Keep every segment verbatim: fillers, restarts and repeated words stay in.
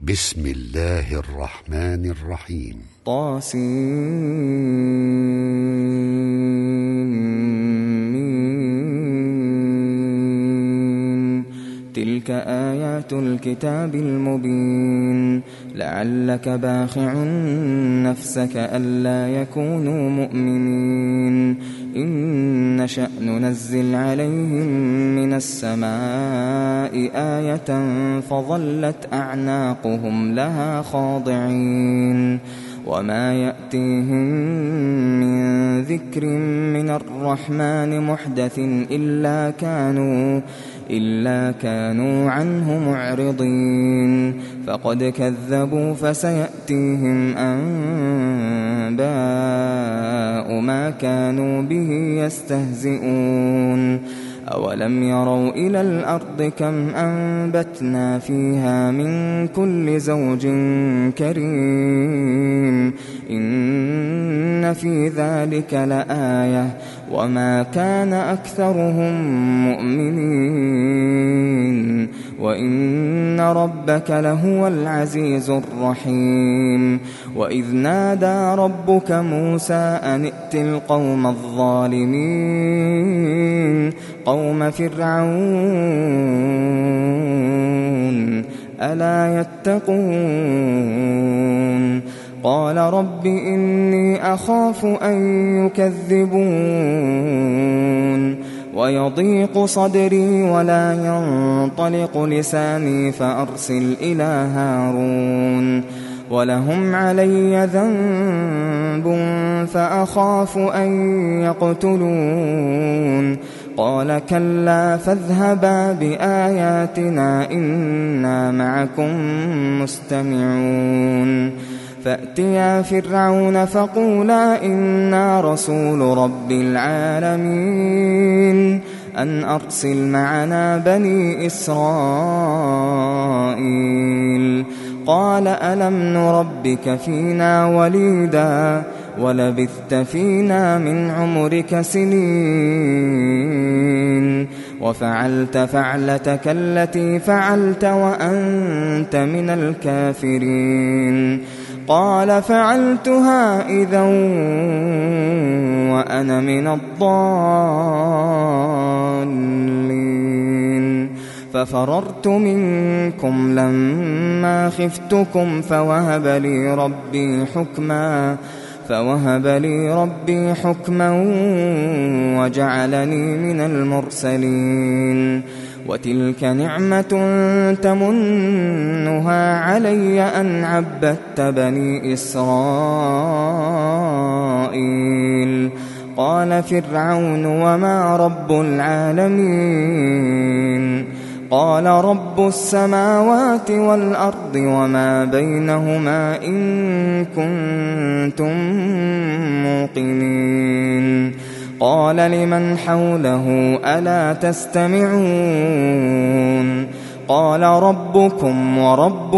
بسم الله الرحمن الرحيم. طاسين. تلك آيات الكتاب المبين. لعلك باخع نفسك ألا يكونوا مؤمنين. إن نشأ ننزل عليهم من السماء آية فظلت أعناقهم لها خاضعين. وما يأتيهم من ذكر من الرحمن محدث إلا كانوا إلا كانوا عنه معرضين. فقد كذبوا فسيأتيهم أنباء ما كانوا به يستهزئون. أولم يروا إلى الأرض كم أنبتنا فيها من كل زوج كريم. إن في ذلك لآية وما كان أكثرهم مؤمنين وإن ربك لهو العزيز الرحيم. وإذ نادى ربك موسى أن ائت القوم الظالمين قوم فرعون ألا يتقون. قال رب إني أخاف أن يكذبون ويضيق صدري ولا ينطلق لساني فأرسل إلى هارون ولهم علي ذنب فأخاف أن يقتلون. قال كلا فاذهبا بآياتنا إنا معكم مستمعون. فأتيا فرعون فقولا إنا رسول رب العالمين أن أرسل معنا بني إسرائيل. قال ألم نربك فينا وليدا ولبثت فينا من عمرك سنين وفعلت فعلتك التي فعلت وأنت من الكافرين. قال فعلتها إذا وأنا من الضالين. ففررت منكم لما خفتكم فوهب لي ربي حكما فوهب لي ربي حكما وجعلني من المرسلين. وتلك نعمة تمنها علي أن عبدت بني إسرائيل. قال فرعون وما رب العالمين. قال رب السماوات والأرض وما بينهما إن كنتم موقنين. قال لمن حوله ألا تستمعون. قال ربكم ورب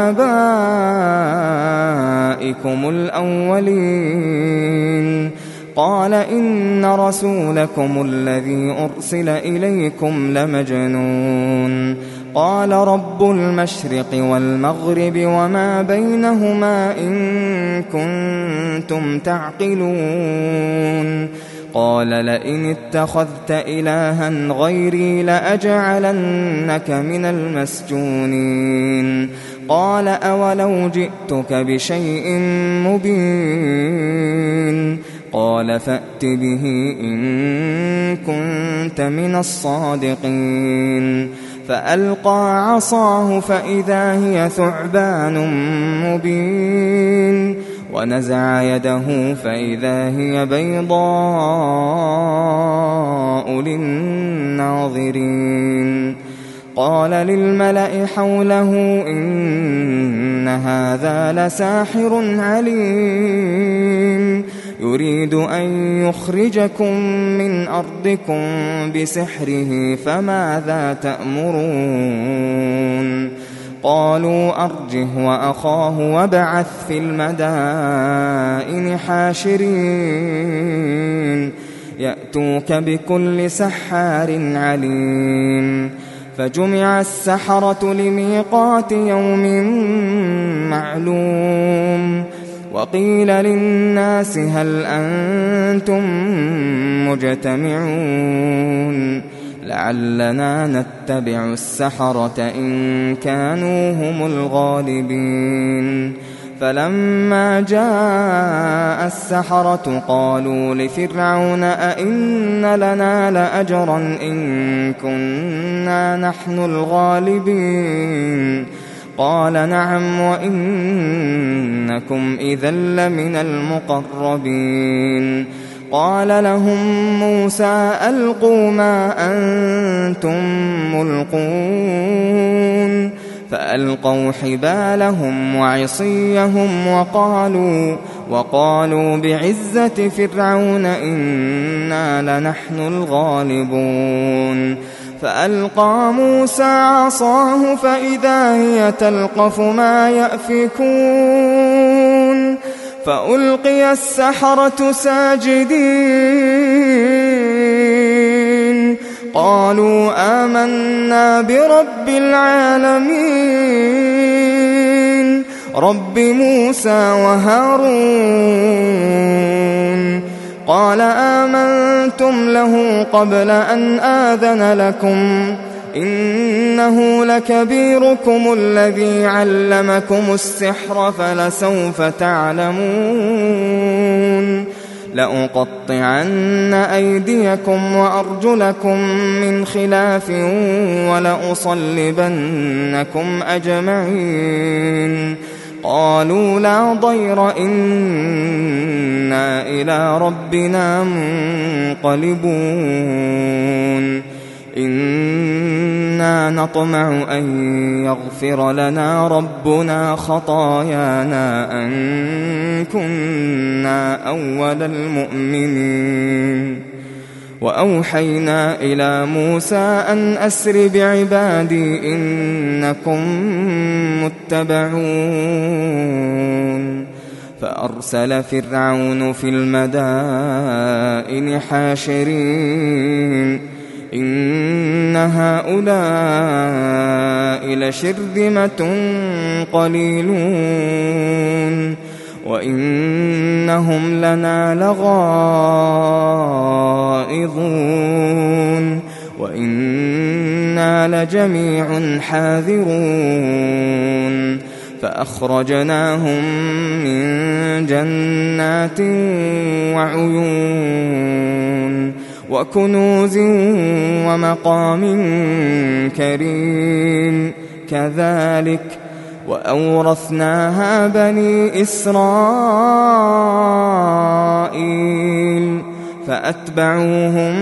آبائكم الأولين. قال إن رسولكم الذي أرسل إليكم لمجنون. قال رب المشرق والمغرب وما بينهما إن كنتم تعقلون. قال لئن اتخذت إلها غيري لأجعلنك من المسجونين. قال أولو جئتك بشيء مبين. قال فأت به إن كنت من الصادقين. فألقى عصاه فإذا هي ثعبان مبين ونزع يده فإذا هي بيضاء للناظرين. قال للملأ حوله إن هذا لساحر عليم يريد أن يخرجكم من أرضكم بسحره فماذا تأمرون. قالوا أرجه وأخاه وابعث في المدائن حاشرين يأتوك بكل سحار عليم. فجمع السحرة لميقات يوم وقيل للناس هل أنتم مجتمعون لعلنا نتبع السحرة إن كانوا هم الغالبين فلما جاء السحرة قالوا لفرعون أئن لنا لأجرا إن كنا نحن الغالبين قال نعم وإنكم إذا لمن المقربين قال لهم موسى ألقوا ما أنتم ملقون فألقوا حبالهم وعصيهم وقالوا, وقالوا بعزة فرعون إنا لنحن الغالبون فألقى موسى عصاه فإذا هي تلقف ما يأفكون فألقي السحرة ساجدين قالوا آمنا برب العالمين رب موسى وهارون قال آمنتم له قبل أن آذن لكم إنه لكبيركم الذي علمكم السحر فلسوف تعلمون لأقطعن أيديكم وأرجلكم من خلاف ولأصلبنكم أجمعين قالوا لا ضير إنا إلى ربنا منقلبون إنا نطمع أن يغفر لنا ربنا خطايانا أن كنا أول المؤمنين وأوحينا إلى موسى أن أسر بعبادي إنكم متبعون فأرسل فرعون في المدائن حاشرين إن هؤلاء لشرذمة قليلون وإنهم لنا لغائظون وإنا لجميع حاذرون فأخرجناهم من جنات وعيون وكنوز ومقام كريم كذلك وأورثناها بني إسرائيل فأتبعوهم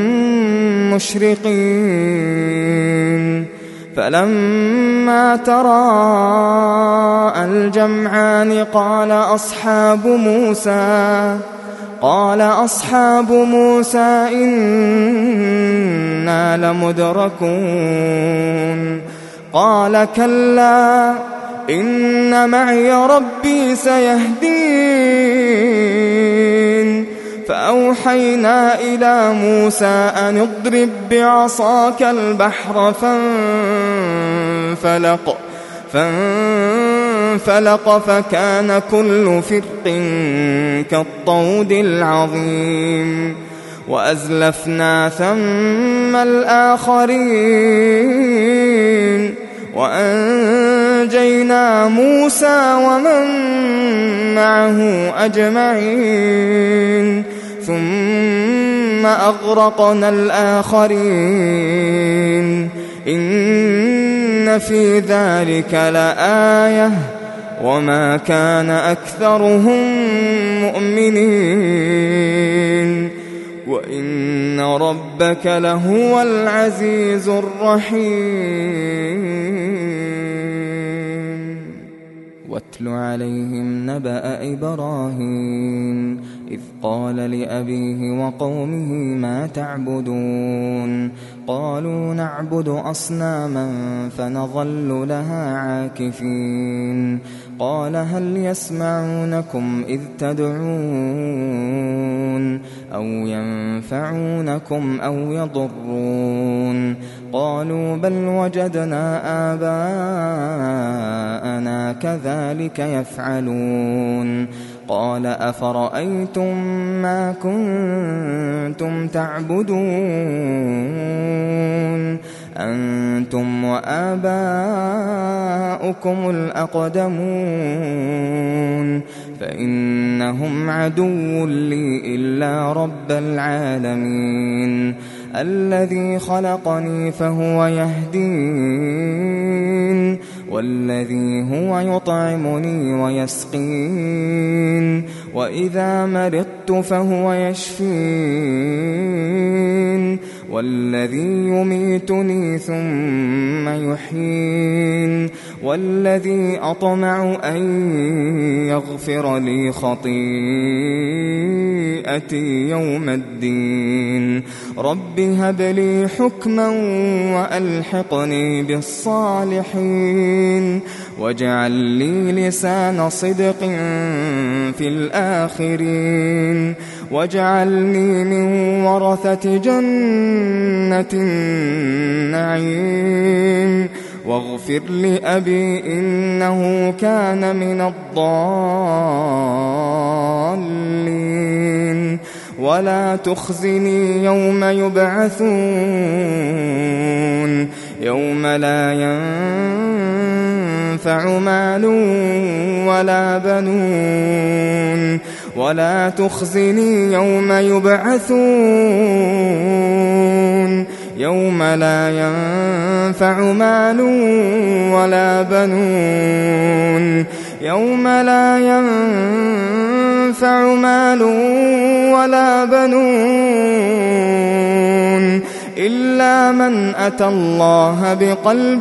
مشرقين فلما تراءى الجمعان قال أصحاب موسى قال أصحاب موسى إنا لمدركون قال كلا إن معي ربي سيهدين فأوحينا إلى موسى أن اضرب بعصاك البحر فانفلق فانفلق فكان كل فرق كالطود العظيم وأزلفنا ثم الآخرين وأنجينا موسى ومن معه أجمعين ثم أغرقنا الآخرين إن في ذلك لآية وما كان أكثرهم مؤمنين وإن ربك لهو العزيز الرحيم واتل عليهم نبأ إبراهيم إذ قال لأبيه وقومه ما تعبدون قالوا نعبد أصناما فنظل لها عاكفين قال هل يسمعونكم إذ تدعون أو ينفعونكم أو يضرون قالوا بل وجدنا آباءنا كذلك يفعلون قال أفرأيتم ما كنتم تعبدون أنتم وآباؤكم الأقدمون فإنهم عدو لي إلا رب العالمين الذي خلقني فهو يهدين والذي هو يطعمني ويسقين وإذا مرضت فهو يشفين والذي يميتني ثم يحيين والذي أطمع أن يغفر لي خطيئتي يوم الدين رب هب لي حكما وألحقني بالصالحين واجعل لي لسان صدق في الآخرين واجعلني من ورثة جنة النعيم واغفر لأبي إنه كان من الضالين ولا تخزني يوم يبعثون يوم لا ينفع مال ولا بنون ولا تخزني يوم يبعثون يوم لا ينفع مال ولا بنون يوم لا ينفع مال ولا بنون إلا من أتى الله بقلب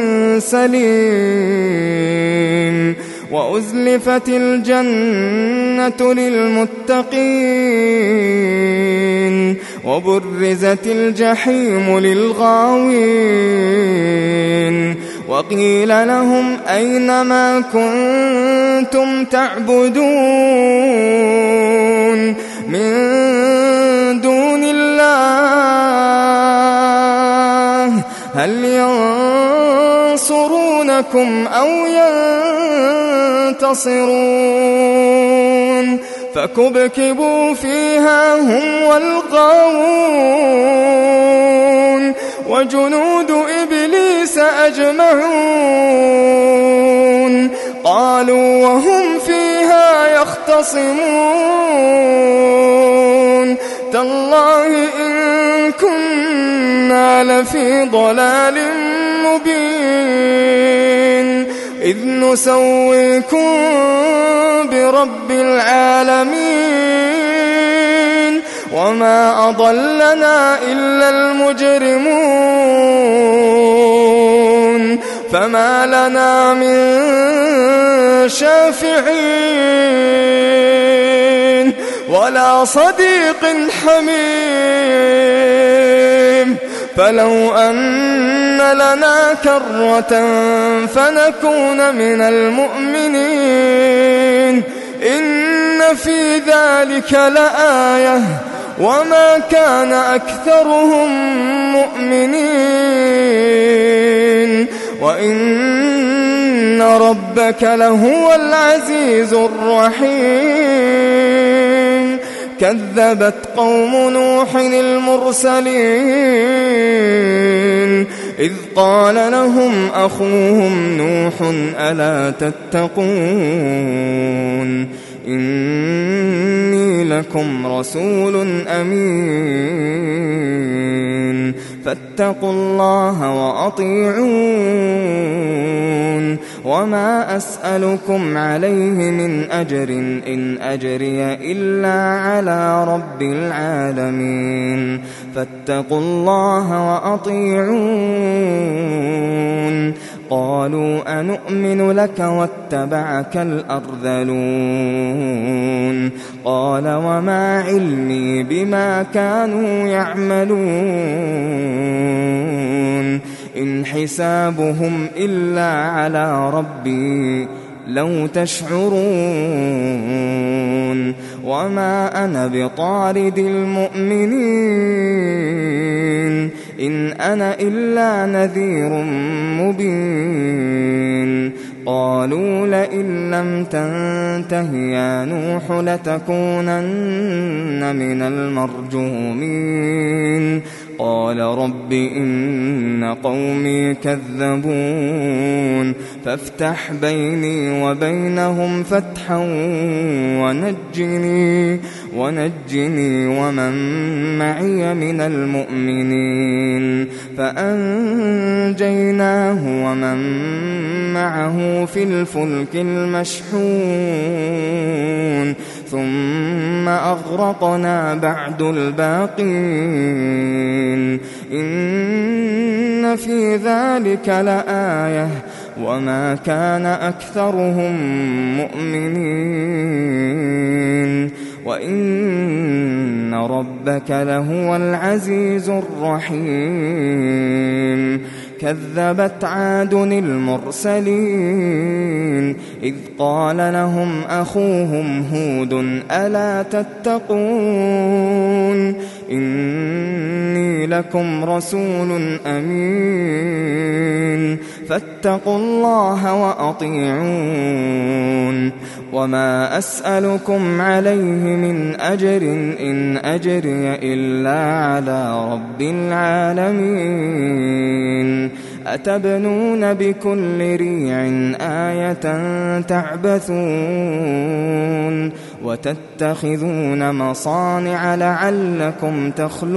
سليم وأزلفت الجنة للمتقين وبرزت الجحيم للغاوين وقيل لهم أين ما كنتم تعبدون من دون الله هل ينصرونكم أو ينتصرون فكبكبوا فيها هم والغاوون وجنود إبليس أجمعون قالوا وهم فيها يختصمون تالله إن كنا لفي ضلال مبين إذ نسويكم برب العالمين وما أضلنا إلا المجرمون فما لنا من شافعين ولا صديق حميم فلو أن لنا كرة فنكون من المؤمنين إن في ذلك لآية وما كان أكثرهم مؤمنين وإن ربك لهو العزيز الرحيم كذبت قوم نوح المرسلين إذ قال لهم أخوهم نوح ألا تتقون إني لكم رسول أمين فاتقوا الله وأطيعون وما أسألكم عليه من أجر إن أجري إلا على رب العالمين فاتقوا الله وأطيعون قالوا أنؤمن لك واتبعك الأرذلون قال وما علمي بما كانوا يعملون إن حسابهم إلا على ربي لو تشعرون وما أنا بطارد المؤمنين إن أنا إلا نذير مبين قالوا لئن لم تنته يا نوح لتكونن من المرجومين قال رب إن قومي كذبون فافتح بيني وبينهم فتحا ونجني ونجني ومن معي من المؤمنين فأنجيناه ومن معه في الفلك المشحون ثم أغرقنا بعد الباقين إن في ذلك لآية وما كان أكثرهم مؤمنين وإن ربك لهو العزيز الرحيم كذبت عاد المرسلين إذ قال لهم أخوهم هود ألا تتقون إني لكم رسول أمين فاتقوا الله وأطيعون وما أسألكم عليه من أجر إن أجري إلا على رب العالمين أتبنون بكل ريع آية تعبثون وتتخذون مصانع لعلكم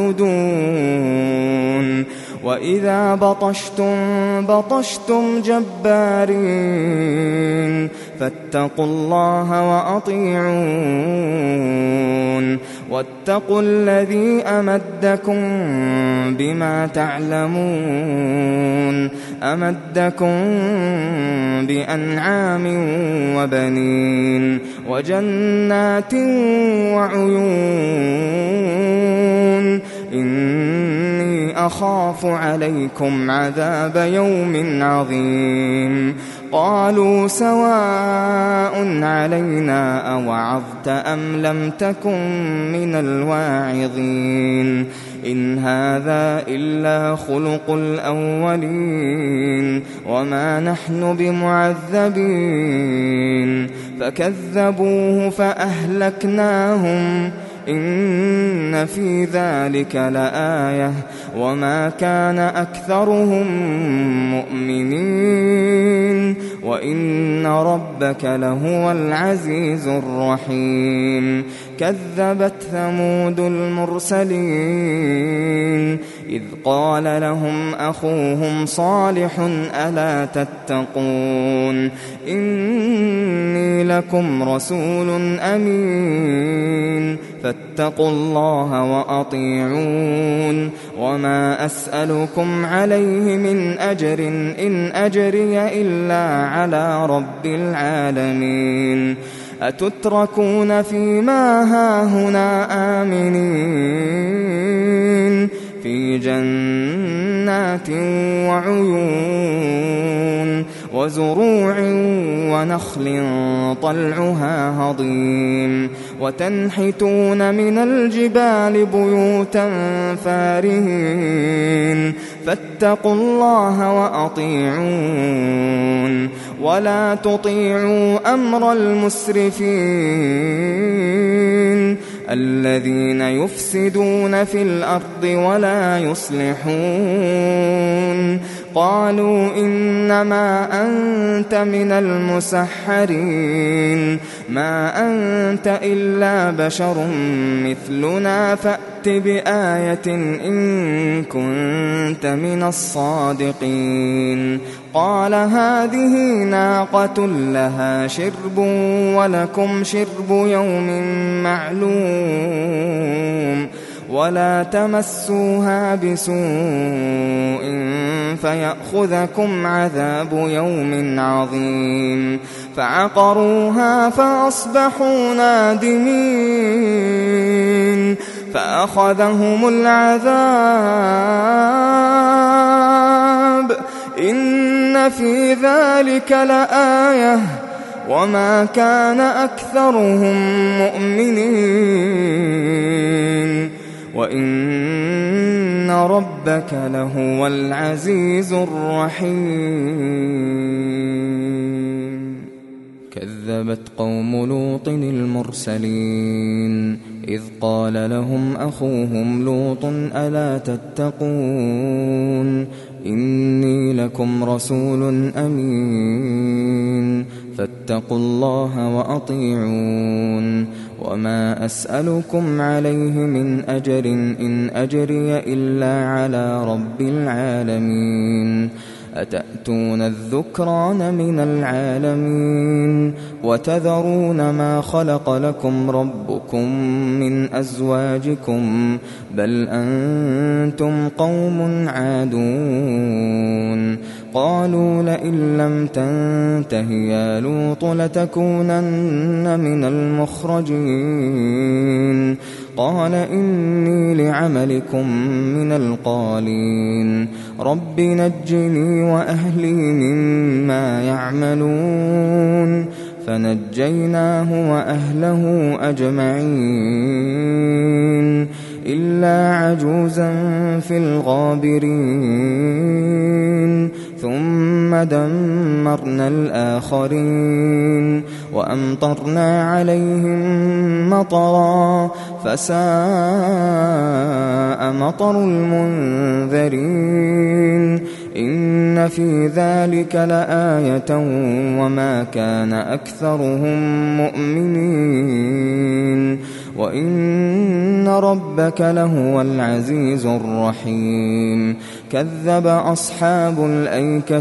تخلدون وإذا بطشتم بطشتم جبارين فاتقوا الله وأطيعون واتقوا الذي أمدكم بما تعلمون أمدكم بأنعام وبنين وجنات وعيون إني أخاف عليكم عذاب يوم عظيم قالوا سواء علينا أوعظت أم لم تكن من الواعظين إن هذا إلا خلق الأولين وما نحن بمعذبين فكذبوه فأهلكناهم إن في ذلك لآية وما كان أكثرهم مؤمنين وإن ربك لهو العزيز الرحيم كذبت ثمود المرسلين إذ قال لهم أخوهم صالح ألا تتقون إني لكم رسول أمين فاتقوا الله وأطيعون وما أسألكم عليه من أجر إن أجري إلا على رب العالمين أتتركون فيما هاهنا آمنين في جنات وعيون وزروع ونخل طلعها هضيم وتنحتون من الجبال بيوتا فارهين فاتقوا الله وأطيعون ولا تطيعوا أمر المسرفين الذين يفسدون في الأرض ولا يصلحون قالوا إنما أنت من المسحرين ما أنت إلا بشر مثلنا فأت بآية إن كنت من الصادقين قال هذه ناقة لها شرب ولكم شرب يوم معلوم ولا تمسوها بسوء فيأخذكم عذاب يوم عظيم فعقروها فأصبحوا نادمين فأخذهم العذاب إن في ذلك لآية وما كان أكثرهم مؤمنين وإن وإن ربك لهو العزيز الرحيم كذبت قوم لوط المرسلين إذ قال لهم أخوهم لوط ألا تتقون إني لكم رسول أمين فاتقوا الله وأطيعون وما أسألكم عليه من أجر إن أجري إلا على رب العالمين أتأتون الذكران من العالمين وتذرون ما خلق لكم ربكم من أزواجكم بل أنتم قوم عادون قالوا لئن لم تنته يا لوط لتكونن من المخرجين قال إني لعملكم من القالين رب نجني وأهلي مما يعملون فنجيناه وأهله أجمعين إلا عجوزا في الغابرين ثم دمرنا الآخرين وأمطرنا عليهم مطرا فساء مطر المنذرين إن في ذلك لآية وما كان أكثرهم مؤمنين وإن ربك لهو العزيز الرحيم كذب أصحاب الأيكة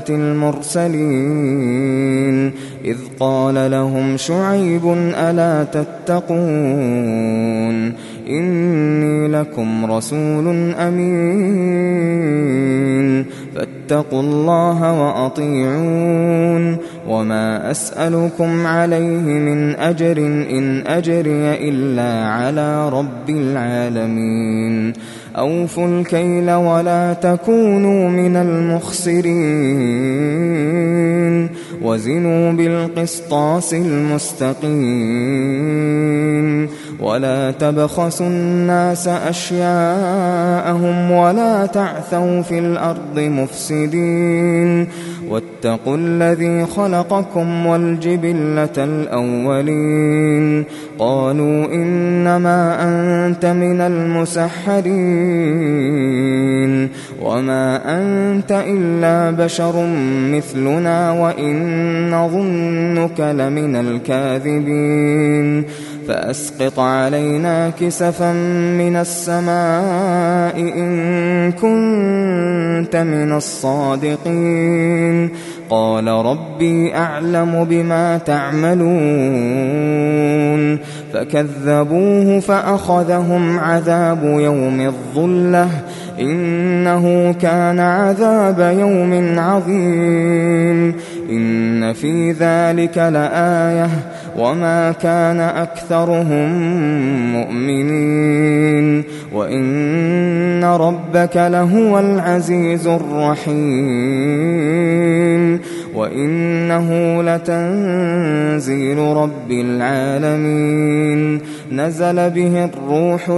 المرسلين إذ قال لهم شعيب ألا تتقون إني لكم رسول أمين فاتقوا الله وأطيعون وما أسألكم عليه من أجر إن أجري إلا على رب العالمين أوفوا الكيل ولا تكونوا من المخسرين وزنوا بالقسطاس المستقيم ولا تبخسوا الناس أشياءهم ولا تعثوا في الأرض مفسدين واتقوا الذي خلقكم والجبلة الأولين قالوا إنما أنت من المسحرين وما أنت إلا بشر مثلنا وإن نظنك لمن الكاذبين فأسقط علينا كسفا من السماء إن كنت من الصادقين قال ربي أعلم بما تعملون فكذبوه فأخذهم عذاب يوم الظلة إنه كان عذاب يوم عظيم إن في ذلك لآية وما كان أكثرهم مؤمنين وإن ربك لهو العزيز الرحيم وإنه لتنزيل رب العالمين نزل به الروح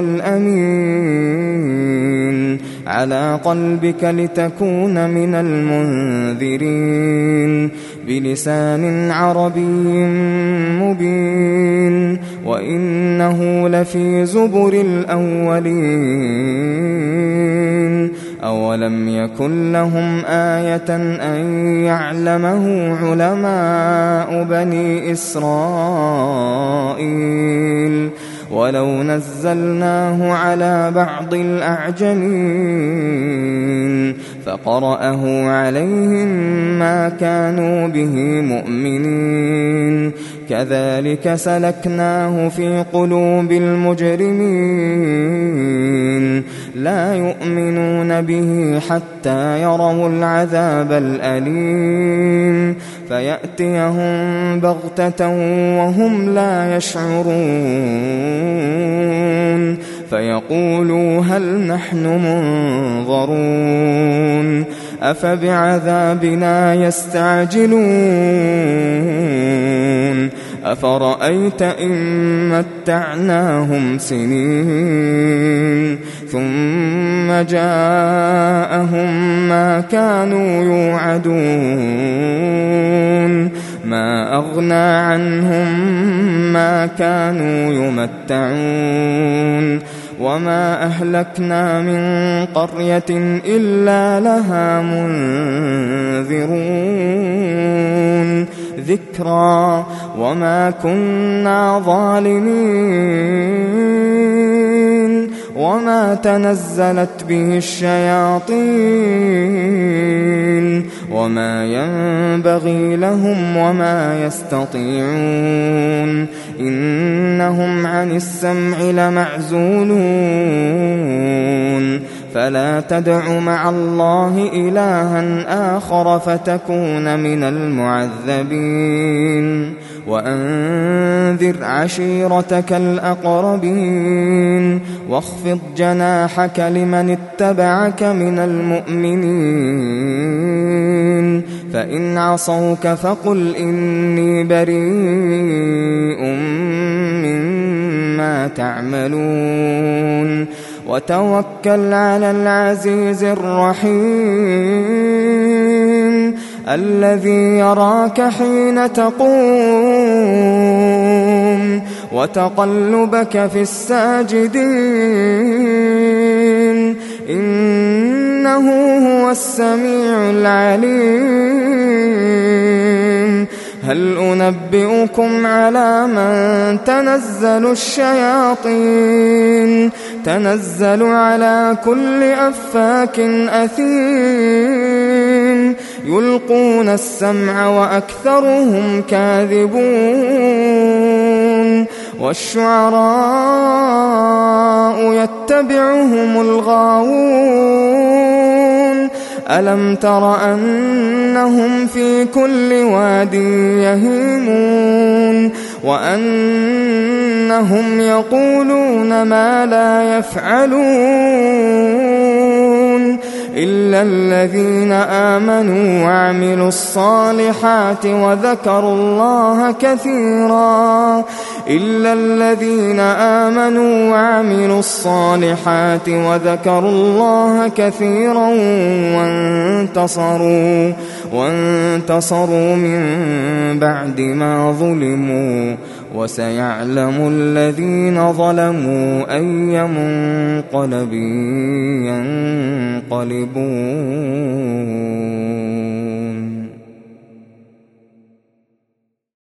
الأمين على قلبك لتكون من المنذرين بلسان عربي مبين وإنه لفي زبر الأولين أولم يكن لهم آية أن يعلمه علماء بني إسرائيل ولو نزلناه على بعض الأعجمين فقرأه عليهم ما كانوا به مؤمنين كذلك سلكناه في قلوب المجرمين لا يؤمنون به حتى يروا العذاب الأليم فيأتيهم بغتة وهم لا يشعرون فيقولوا هل نحن منظرون أفبعذابنا يستعجلون أفرأيت إن متعناهم سنين ثم جاءهم ما كانوا يوعدون ما أغنى عنهم ما كانوا يمتعون وما أهلكنا من قرية إلا لها منذرون ذكرى وما كنا ظالمين وما تنزلت به الشياطين وما ينبغي لهم وما يستطيعون إنهم عن السمع لمعزولون فلا تدع مع الله إلها آخر فتكون من المعذبين وأنذر عشيرتك الأقربين واخفض جناحك لمن اتبعك من المؤمنين فإن عصوك فقل إني بريء مما تعملون وتوكل على العزيز الرحيم الذي يراك حين تقوم وتقلبك في الساجدين إنه هو السميع العليم هل أنبئكم على من تنزل الشياطين تنزل على كل أفاك أثيم يلقون السمع وأكثرهم كاذبون والشعراء يتبعهم الغاوون ألم تر أنهم في كل واد يهيمون وأنهم يقولون ما لا يفعلون إلا الذين آمنوا وعملوا الصالحات وذكروا الله كثيرا إلا الذين آمنوا وعملوا الصالحات وذكروا الله كثيرا وانتصروا وانتصروا من بعد ما ظلموا وسيعلم الذين ظلموا أي منقلب ينقلبون